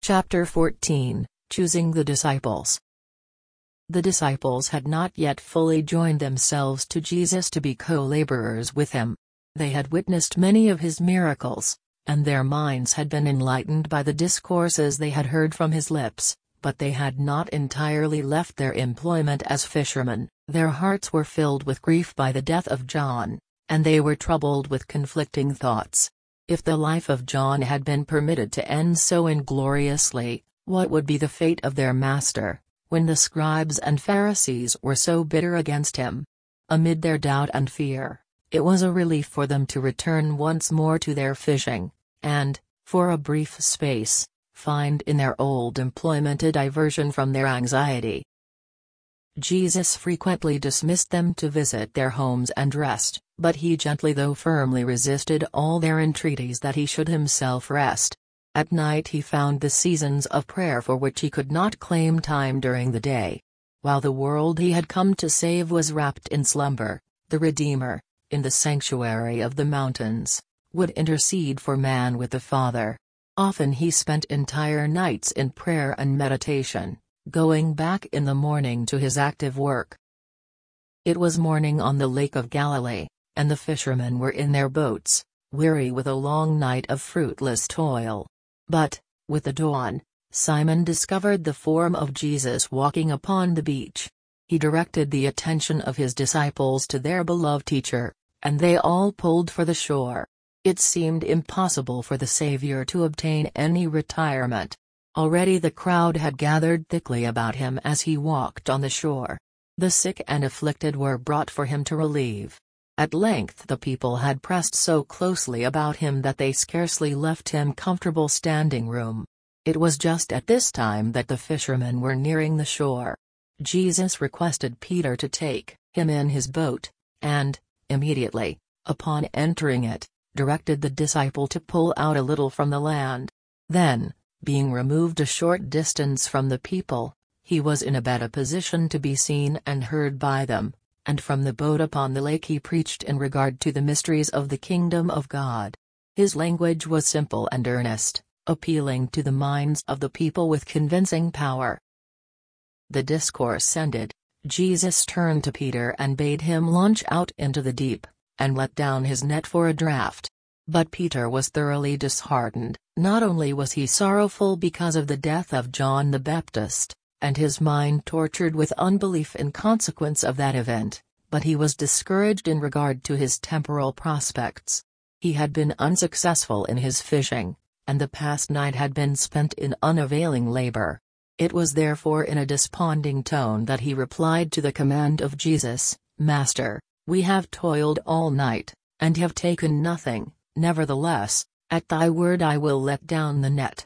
Chapter 14, Choosing the Disciples. The disciples had not yet fully joined themselves to Jesus to be co-laborers with him. They had witnessed many of his miracles, and their minds had been enlightened by the discourses they had heard from his lips, but they had not entirely left their employment as fishermen. Their hearts were filled with grief by the death of John, and they were troubled with conflicting thoughts. If the life of John had been permitted to end so ingloriously, what would be the fate of their master, when the scribes and Pharisees were so bitter against him? Amid their doubt and fear, it was a relief for them to return once more to their fishing, and, for a brief space, find in their old employment a diversion from their anxiety. Jesus frequently dismissed them to visit their homes and rest, but he gently though firmly resisted all their entreaties that he should himself rest. At night he found the seasons of prayer for which he could not claim time during the day. While the world he had come to save was wrapped in slumber, the Redeemer, in the sanctuary of the mountains, would intercede for man with the Father. Often he spent entire nights in prayer and meditation, going back in the morning to his active work. It was morning on the Lake of Galilee, and the fishermen were in their boats, weary with a long night of fruitless toil. But, with the dawn, Simon discovered the form of Jesus walking upon the beach. He directed the attention of his disciples to their beloved teacher, and they all pulled for the shore. It seemed impossible for the Savior to obtain any retirement. Already the crowd had gathered thickly about him as he walked on the shore. The sick and afflicted were brought for him to relieve. At length the people had pressed so closely about him that they scarcely left him comfortable standing room. It was just at this time that the fishermen were nearing the shore. Jesus requested Peter to take him in his boat, and, immediately, upon entering it, directed the disciple to pull out a little from the land. Then, being removed a short distance from the people, he was in a better position to be seen and heard by them, and from the boat upon the lake he preached in regard to the mysteries of the kingdom of God. His language was simple and earnest, appealing to the minds of the people with convincing power. The discourse ended, Jesus turned to Peter and bade him launch out into the deep, and let down his net for a draught. But Peter was thoroughly disheartened. Not only was he sorrowful because of the death of John the Baptist, and his mind tortured with unbelief in consequence of that event, but he was discouraged in regard to his temporal prospects. He had been unsuccessful in his fishing, and the past night had been spent in unavailing labor. It was therefore in a desponding tone that he replied to the command of Jesus, "Master, we have toiled all night, and have taken nothing. Nevertheless, at thy word I will let down the net."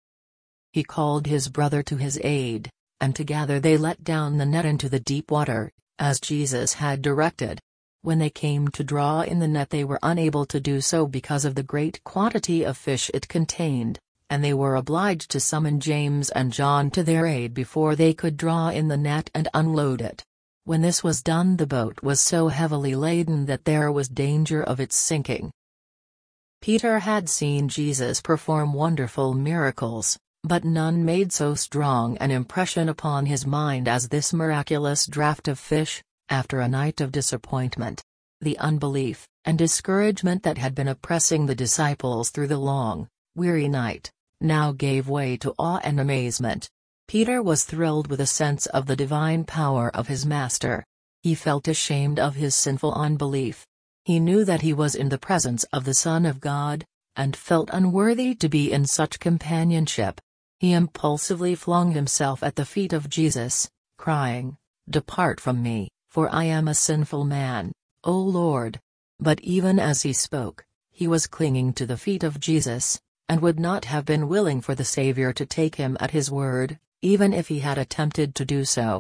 He called his brother to his aid, and together they let down the net into the deep water, as Jesus had directed. When they came to draw in the net they were unable to do so because of the great quantity of fish it contained, and they were obliged to summon James and John to their aid before they could draw in the net and unload it. When this was done the boat was so heavily laden that there was danger of its sinking. Peter had seen Jesus perform wonderful miracles, but none made so strong an impression upon his mind as this miraculous draught of fish, after a night of disappointment. The unbelief and discouragement that had been oppressing the disciples through the long, weary night, now gave way to awe and amazement. Peter was thrilled with a sense of the divine power of his Master. He felt ashamed of his sinful unbelief. He knew that he was in the presence of the Son of God, and felt unworthy to be in such companionship. He impulsively flung himself at the feet of Jesus, crying, "Depart from me, for I am a sinful man, O Lord." But even as he spoke, he was clinging to the feet of Jesus, and would not have been willing for the Savior to take him at his word, even if he had attempted to do so.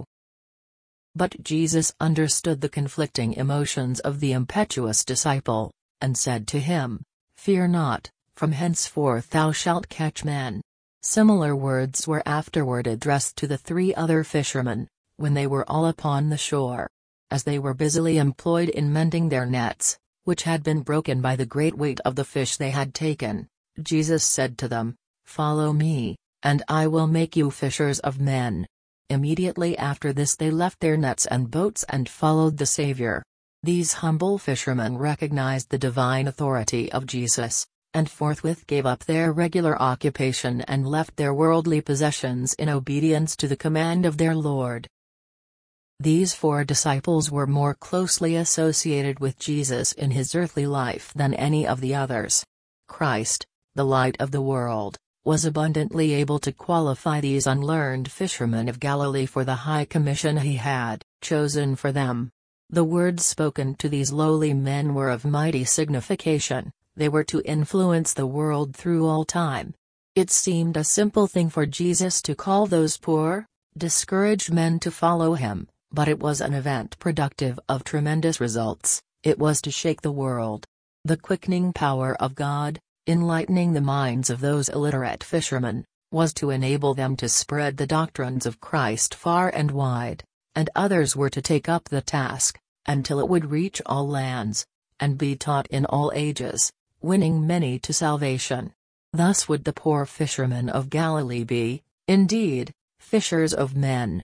But Jesus understood the conflicting emotions of the impetuous disciple, and said to him, "Fear not, from henceforth thou shalt catch men." Similar words were afterward addressed to the 3 other fishermen, when they were all upon the shore. As they were busily employed in mending their nets, which had been broken by the great weight of the fish they had taken, Jesus said to them, "Follow me, and I will make you fishers of men." Immediately after this they left their nets and boats and followed the Savior. These humble fishermen recognized the divine authority of Jesus, and forthwith gave up their regular occupation and left their worldly possessions in obedience to the command of their Lord. These 4 disciples were more closely associated with Jesus in his earthly life than any of the others. Christ, the light of the world, was abundantly able to qualify these unlearned fishermen of Galilee for the high commission he had chosen for them. The words spoken to these lowly men were of mighty signification. They were to influence the world through all time. It seemed a simple thing for Jesus to call those poor, discouraged men to follow him, but it was an event productive of tremendous results. It was to shake the world. The quickening power of God, enlightening the minds of those illiterate fishermen, was to enable them to spread the doctrines of Christ far and wide, and others were to take up the task, until it would reach all lands, and be taught in all ages, winning many to salvation. Thus would the poor fishermen of Galilee be, indeed, fishers of men.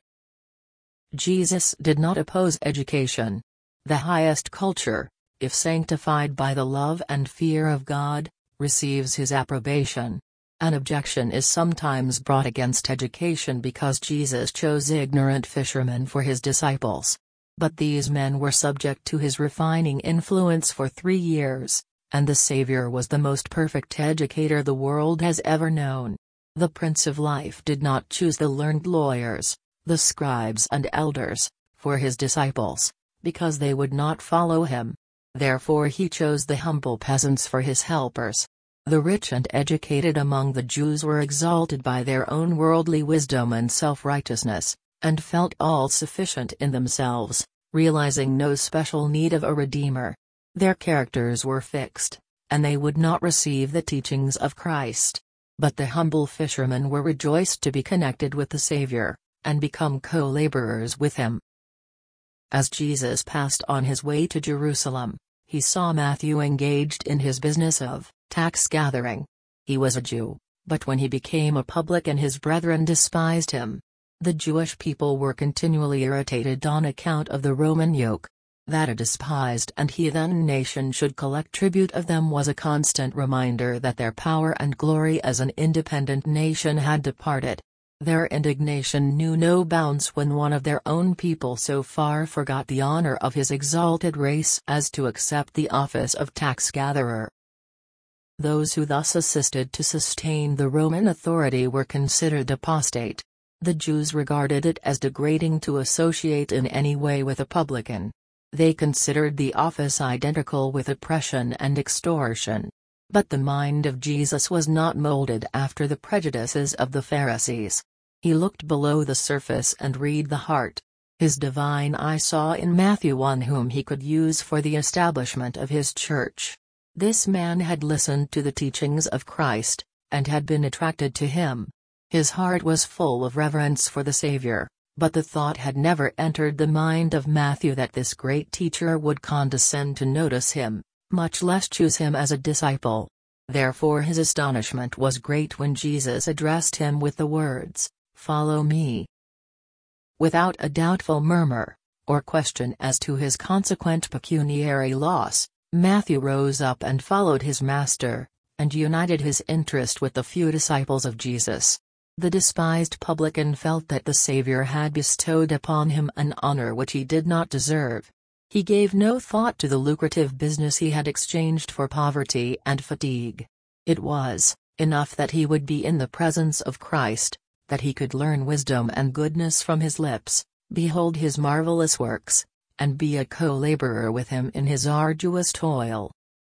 Jesus did not oppose education. The highest culture, if sanctified by the love and fear of God, receives his approbation. An objection is sometimes brought against education because Jesus chose ignorant fishermen for his disciples. But these men were subject to his refining influence for 3 years, and the Savior was the most perfect educator the world has ever known. The Prince of Life did not choose the learned lawyers, the scribes and elders, for his disciples, because they would not follow him. Therefore he chose the humble peasants for his helpers. The rich and educated among the Jews were exalted by their own worldly wisdom and self-righteousness, and felt all-sufficient in themselves, realizing no special need of a Redeemer. Their characters were fixed, and they would not receive the teachings of Christ. But the humble fishermen were rejoiced to be connected with the Savior, and become co-laborers with him. As Jesus passed on his way to Jerusalem, he saw Matthew engaged in his business of tax gathering. He was a Jew, but when he became a publican his brethren despised him. The Jewish people were continually irritated on account of the Roman yoke. That a despised and heathen nation should collect tribute of them was a constant reminder that their power and glory as an independent nation had departed. Their indignation knew no bounds when one of their own people so far forgot the honor of his exalted race as to accept the office of tax-gatherer. Those who thus assisted to sustain the Roman authority were considered apostate. The Jews regarded it as degrading to associate in any way with a publican. They considered the office identical with oppression and extortion. But the mind of Jesus was not molded after the prejudices of the Pharisees. He looked below the surface and read the heart. His divine eye saw in Matthew one whom he could use for the establishment of his church. This man had listened to the teachings of Christ, and had been attracted to him. His heart was full of reverence for the Savior. But the thought had never entered the mind of Matthew that this great teacher would condescend to notice him, much less choose him as a disciple. Therefore his astonishment was great when Jesus addressed him with the words, "Follow me." Without a doubtful murmur, or question as to his consequent pecuniary loss, Matthew rose up and followed his master, and united his interest with the few disciples of Jesus. The despised publican felt that the Savior had bestowed upon him an honor which he did not deserve. He gave no thought to the lucrative business he had exchanged for poverty and fatigue. It was enough that he would be in the presence of Christ, that he could learn wisdom and goodness from his lips, behold his marvelous works, and be a co-laborer with him in his arduous toil.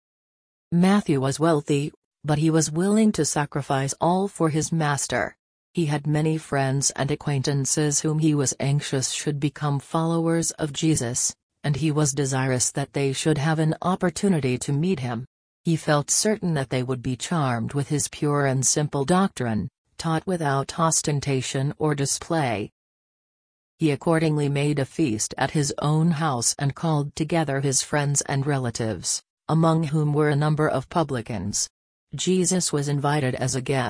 Matthew was wealthy, but he was willing to sacrifice all for his master. He had many friends and acquaintances whom he was anxious should become followers of Jesus, and he was desirous that they should have an opportunity to meet him. He felt certain that they would be charmed with his pure and simple doctrine, taught without ostentation or display. He accordingly made a feast at his own house and called together his friends and relatives, among whom were a number of publicans. Jesus was invited as a guest,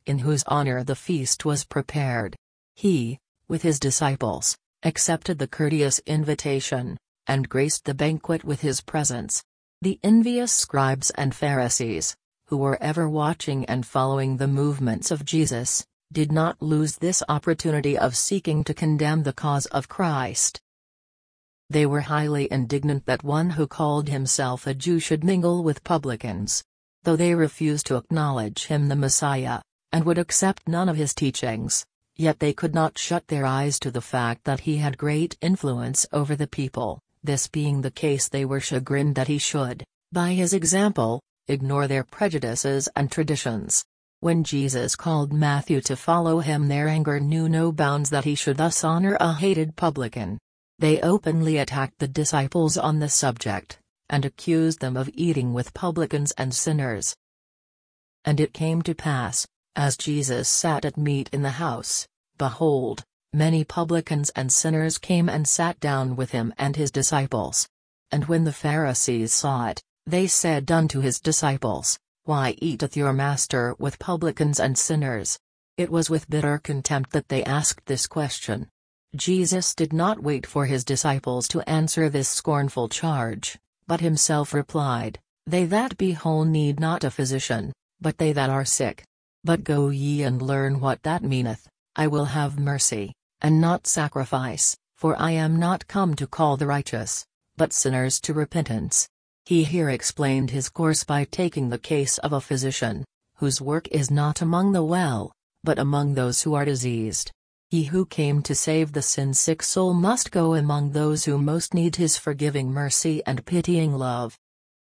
in whose honor the feast was prepared. He, with his disciples, accepted the courteous invitation, and graced the banquet with his presence. The envious scribes and Pharisees, who were ever watching and following the movements of Jesus, did not lose this opportunity of seeking to condemn the cause of Christ. They were highly indignant that one who called himself a Jew should mingle with publicans. Though they refused to acknowledge him the Messiah, and would accept none of his teachings, yet they could not shut their eyes to the fact that he had great influence over the people. This being the case, they were chagrined that he should, by his example, ignore their prejudices and traditions. When Jesus called Matthew to follow him, their anger knew no bounds that he should thus honor a hated publican. They openly attacked the disciples on the subject, and accused them of eating with publicans and sinners. And it came to pass, as Jesus sat at meat in the house, behold, many publicans and sinners came and sat down with him and his disciples. And when the Pharisees saw it, they said unto his disciples, Why eateth your master with publicans and sinners? It was with bitter contempt that they asked this question. Jesus did not wait for his disciples to answer this scornful charge, but himself replied, They that be whole need not a physician, but they that are sick. But go ye and learn what that meaneth, I will have mercy, and not sacrifice, for I am not come to call the righteous, but sinners to repentance. He here explained his course by taking the case of a physician, whose work is not among the well, but among those who are diseased. He who came to save the sin-sick soul must go among those who most need his forgiving mercy and pitying love.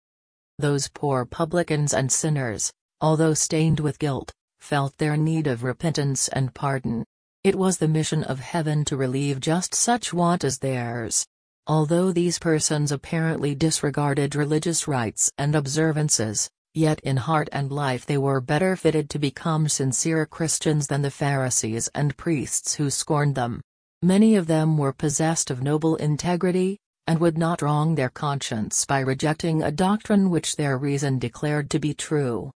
Those poor publicans and sinners, although stained with guilt, felt their need of repentance and pardon. It was the mission of heaven to relieve just such want as theirs. Although these persons apparently disregarded religious rites and observances, yet in heart and life they were better fitted to become sincere Christians than the Pharisees and priests who scorned them. Many of them were possessed of noble integrity, and would not wrong their conscience by rejecting a doctrine which their reason declared to be true.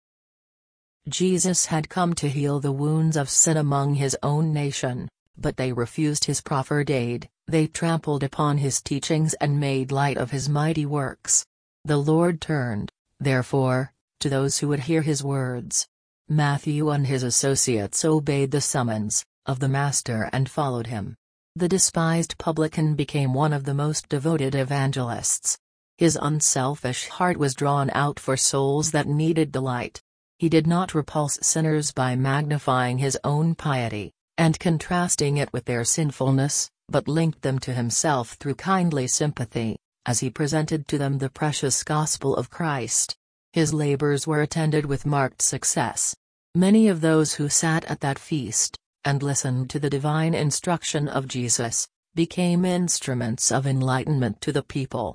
Jesus had come to heal the wounds of sin among his own nation, but they refused his proffered aid. They trampled upon his teachings and made light of his mighty works. The Lord turned, therefore, to those who would hear his words. Matthew and his associates obeyed the summons of the Master and followed him. The despised publican became one of the most devoted evangelists. His unselfish heart was drawn out for souls that needed the light. He did not repulse sinners by magnifying his own piety, and contrasting it with their sinfulness, but linked them to himself through kindly sympathy, as he presented to them the precious gospel of Christ. His labors were attended with marked success. Many of those who sat at that feast, and listened to the divine instruction of Jesus, became instruments of enlightenment to the people.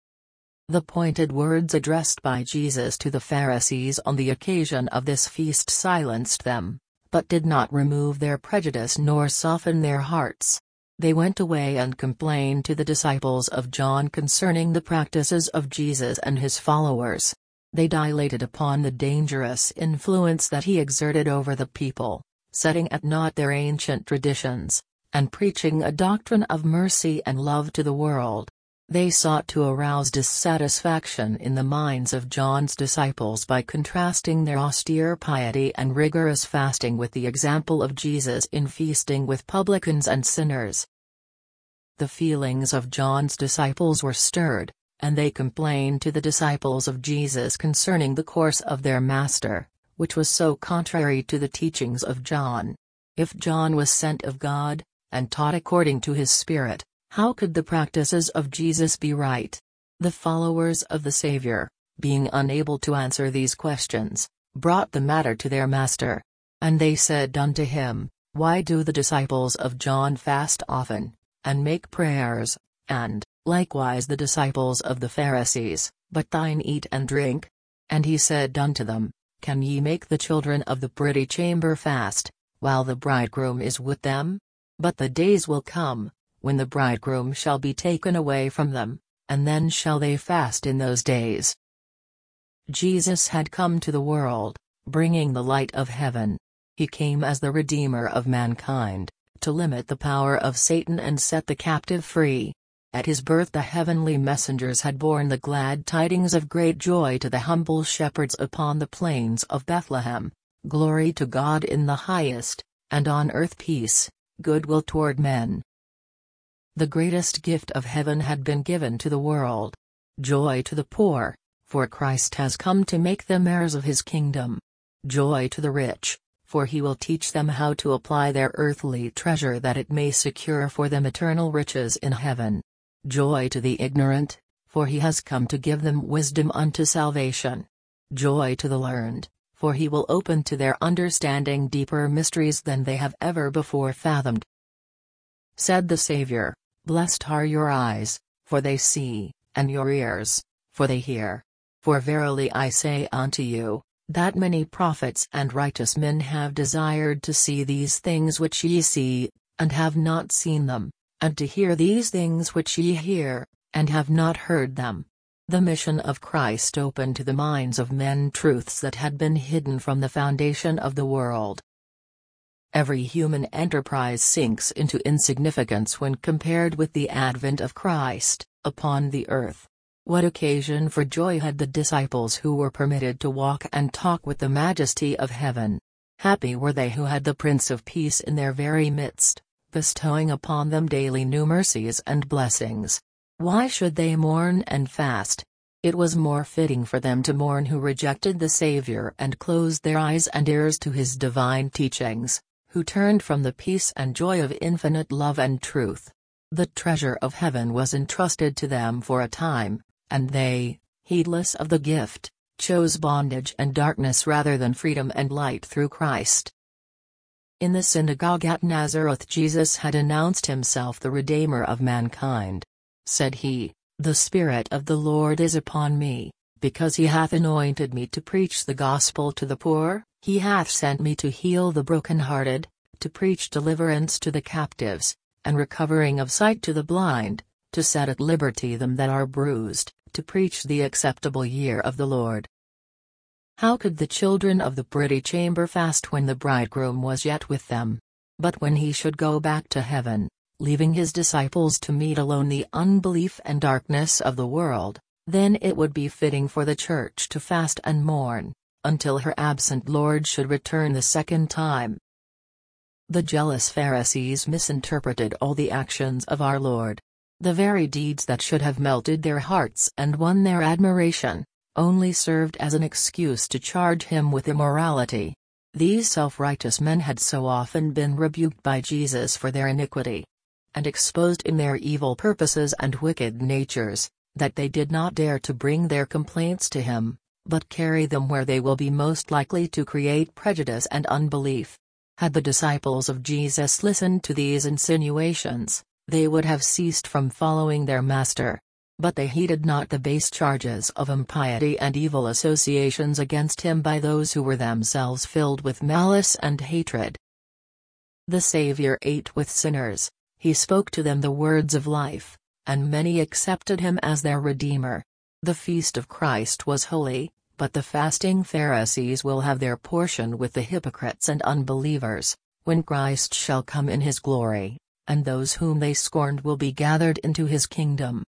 The pointed words addressed by Jesus to the Pharisees on the occasion of this feast silenced them, but did not remove their prejudice nor soften their hearts. They went away and complained to the disciples of John concerning the practices of Jesus and his followers. They dilated upon the dangerous influence that he exerted over the people, setting at naught their ancient traditions, and preaching a doctrine of mercy and love to the world. They sought to arouse dissatisfaction in the minds of John's disciples by contrasting their austere piety and rigorous fasting with the example of Jesus in feasting with publicans and sinners. The feelings of John's disciples were stirred, and they complained to the disciples of Jesus concerning the course of their Master, which was so contrary to the teachings of John. If John was sent of God, and taught according to his Spirit, how could the practices of Jesus be right? The followers of the Savior, being unable to answer these questions, brought the matter to their Master. And they said unto him, Why do the disciples of John fast often, and make prayers, and, likewise the disciples of the Pharisees, but thine eat and drink? And he said unto them, Can ye make the children of the privy chamber fast, while the bridegroom is with them? But the days will come, when the bridegroom shall be taken away from them, and then shall they fast in those days. Jesus had come to the world, bringing the light of heaven. He came as the Redeemer of mankind, to limit the power of Satan and set the captive free. At his birth the heavenly messengers had borne the glad tidings of great joy to the humble shepherds upon the plains of Bethlehem. Glory to God in the highest, and on earth peace, goodwill toward men. The greatest gift of heaven had been given to the world. Joy to the poor, for Christ has come to make them heirs of his kingdom. Joy to the rich, for he will teach them how to apply their earthly treasure that it may secure for them eternal riches in heaven. Joy to the ignorant, for he has come to give them wisdom unto salvation. Joy to the learned, for he will open to their understanding deeper mysteries than they have ever before fathomed. Said the Savior, Blessed are your eyes, for they see, and your ears, for they hear. For verily I say unto you, that many prophets and righteous men have desired to see these things which ye see, and have not seen them, and to hear these things which ye hear, and have not heard them. The mission of Christ opened to the minds of men truths that had been hidden from the foundation of the world. Every human enterprise sinks into insignificance when compared with the advent of Christ upon the earth. What occasion for joy had the disciples who were permitted to walk and talk with the majesty of heaven. Happy were they who had the Prince of Peace in their very midst, bestowing upon them daily new mercies and blessings. Why should they mourn and fast? It was more fitting for them to mourn who rejected the Savior and closed their eyes and ears to his divine teachings, who turned from the peace and joy of infinite love and truth. The treasure of heaven was entrusted to them for a time, and they, heedless of the gift, chose bondage and darkness rather than freedom and light through Christ. In the synagogue at Nazareth Jesus had announced himself the Redeemer of mankind. Said he, The Spirit of the Lord is upon me, because he hath anointed me to preach the gospel to the poor, he hath sent me to heal the brokenhearted, to preach deliverance to the captives, and recovering of sight to the blind, to set at liberty them that are bruised, to preach the acceptable year of the Lord. How could the children of the privy chamber fast when the bridegroom was yet with them? But when he should go back to heaven, leaving his disciples to meet alone the unbelief and darkness of the world, then it would be fitting for the church to fast and mourn, until her absent Lord should return the second time. The jealous Pharisees misinterpreted all the actions of our Lord. The very deeds that should have melted their hearts and won their admiration, only served as an excuse to charge him with immorality. These self-righteous men had so often been rebuked by Jesus for their iniquity, and exposed in their evil purposes and wicked natures, that they did not dare to bring their complaints to him, but carry them where they will be most likely to create prejudice and unbelief. Had the disciples of Jesus listened to these insinuations, they would have ceased from following their master. But they heeded not the base charges of impiety and evil associations against him by those who were themselves filled with malice and hatred. The Savior ate with sinners, he spoke to them the words of life, and many accepted him as their Redeemer. The feast of Christ was holy, but the fasting Pharisees will have their portion with the hypocrites and unbelievers, when Christ shall come in his glory, and those whom they scorned will be gathered into his kingdom.